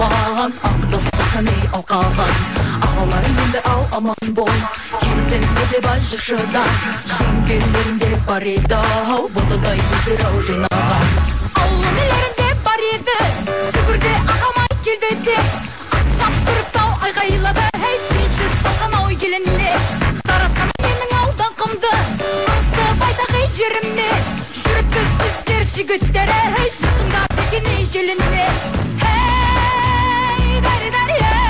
алған, аңды сақыны алқаған. Ағалар енді ал аман бол, келдіңде де бай жыршыда, жеңгелерінде бар еді ау, бұлыдай езір ау жинаған. Ауылын елерінде бар еді, сүгірде ағамай келді де, атшап тұрып ау айғайлады, хей сүйінші салған ау елінде. Таратқан менің аудан қымды, асты байдағай жеріме, жүріп біздер жігіттері, хей шықында бекене желіне. Хей, дари-дари,